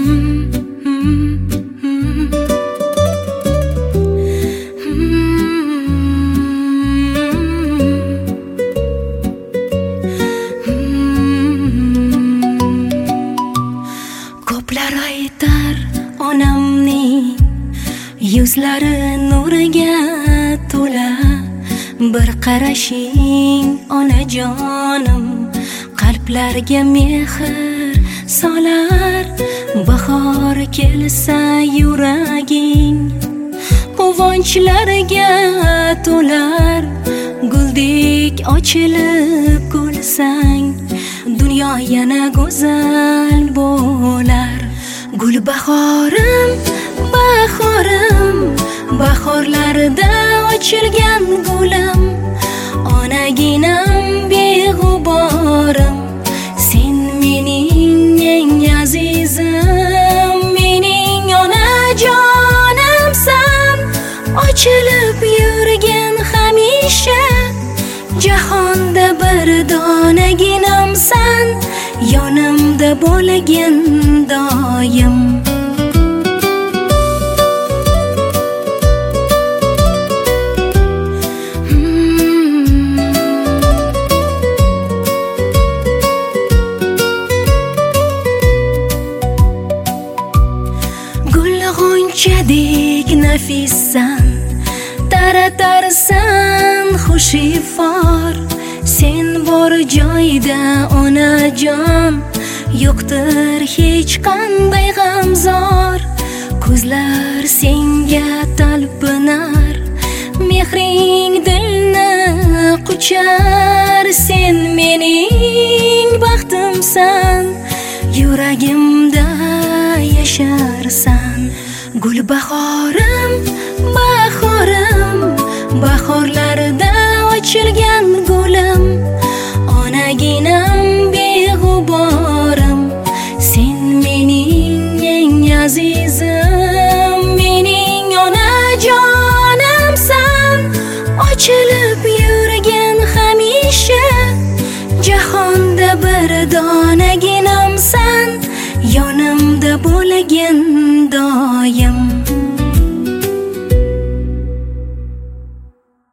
Ko'plar aytar onamning yuzlari nuriga to'la, bir qarashing onajonim qalblarga mehr solar. Bahor kelsa yuraging quvonchlarga to'lar, guldek ochilib gulsang dunyo yana go'zal bo'lar. Gul bahorim, bahorim, bahorlarda ochilgan gulim, onaginam beg'uborim, sen mening eng azizim, mening onajonimsan. Ochilib yurgan hamisha jahonda bir donaginamsan, yonimda bo'lgin doim. Gul g'unchadek nafissan, taratarsan xushifor, sen bor joyda onajon yo'qdir hech qanday g'amzor. Ko'zlar senga talpinar, mehring dilni quchar, sen mening baxtimsan, yuragimda yasharsan. Gul bahorim, bahorim, bahorlarda ochilgan gulim, onaginam beg'uborim, sen mening eng azizim, mening onajonimsan. Ochilib yurgan hamisha jahonda bir donaginamsan, yonimda bo'lgin doim.